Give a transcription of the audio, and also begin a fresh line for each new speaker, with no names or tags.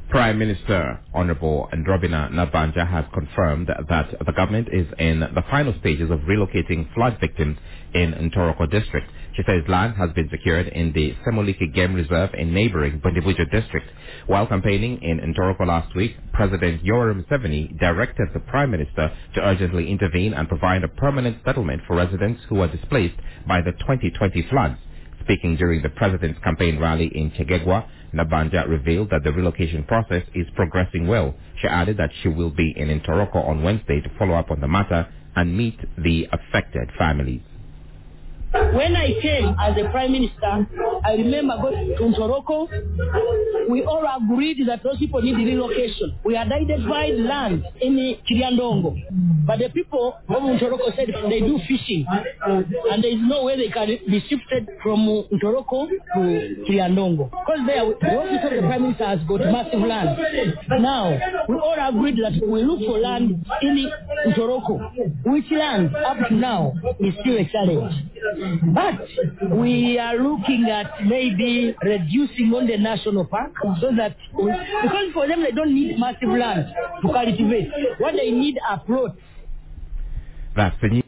Prime Minister Honorable Ndrobina Nabanja has confirmed that the government is in the final stages of relocating flood victims in Ntoroko district. She says land has been secured in the Semoliki Game Reserve in neighboring Bundibujo district. While campaigning in Ntoroko last week, President Yoweri Museveni directed the Prime Minister to urgently intervene and provide a permanent settlement for residents who were displaced by the 2020 floods. Speaking during the president's campaign rally in Chegegwa, Nabanja revealed that the relocation process is progressing well. She added that she will be in Ntoroko on Wednesday to follow up on the matter and meet the affected families.
When I came as a prime minister, I remember going to Ntoroko. We all agreed that those people need relocation. We had identified land in Kiriandongo. But the people of Ntoroko said they do fishing. And there is no way they can be shifted from Ntoroko to Kiriandongo. Because there, the office of the prime minister has got massive land. Now, we all agreed that we look for land in Ntoroko. Which land, up to now, is still a challenge. But we are looking at maybe reducing on the national park so that, because for them they don't need massive land to cultivate. What they need are plots.
That's the news.